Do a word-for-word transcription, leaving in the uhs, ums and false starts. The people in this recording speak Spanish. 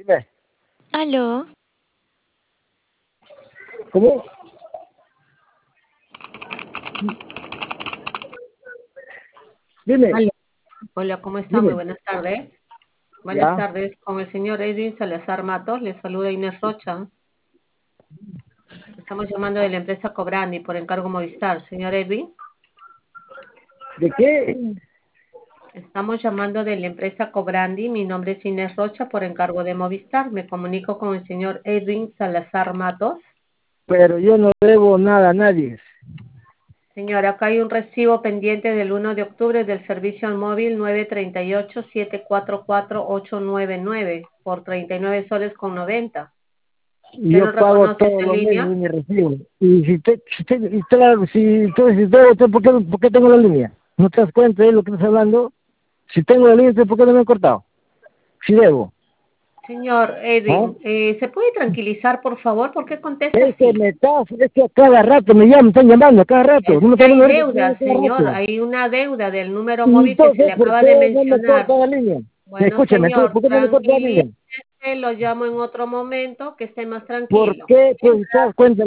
Dime. Aló. ¿Cómo? Dime, Aló. Hola, ¿cómo está? Muy dime. buenas tardes. Buenas Ya. tardes, con el señor Edwin Salazar Matos, le saluda Inés Rocha. Estamos llamando de la empresa Cobrandi por encargo Movistar. Señor Edwin, ¿De qué? estamos llamando de la empresa Cobrandi. Mi nombre es Inés Rocha por encargo de Movistar. Me comunico con el señor Edwin Salazar Matos. Pero yo no debo nada a nadie. Señor, acá hay un recibo pendiente del uno de octubre del servicio al móvil nueve tres ocho, siete cuatro cuatro, ocho nueve nueve por treinta y nueve soles con noventa. ¿Usted Yo no pago reconoce todo esa lo mismo línea? y me recibo. Y si te, si te, y claro, si tú, si te, te- ¿por, qué, ¿por qué tengo la línea? ¿No te das cuenta de lo que estás hablando? Si tengo la línea, ¿por qué no me he cortado? Si debo. Señor ¿Ah? Edwin, eh, ¿se puede tranquilizar, por favor? ¿Por qué contesta Es que así? me estás, es que a cada rato me llaman, me están llamando, a cada rato. Es No me que están hay dando ahorita, están deuda, llamando a cada señor, rato. hay una deuda del número Y móvil que se entonces, le ¿por acaba de qué no me mencionar. corta la línea? Bueno, Escúchame, entonces, señor, ¿por qué no me corta la línea? tranquilícese, lo llamo en otro momento, que esté más ¿Por tranquilo. qué? Pues, ¿te das cuenta?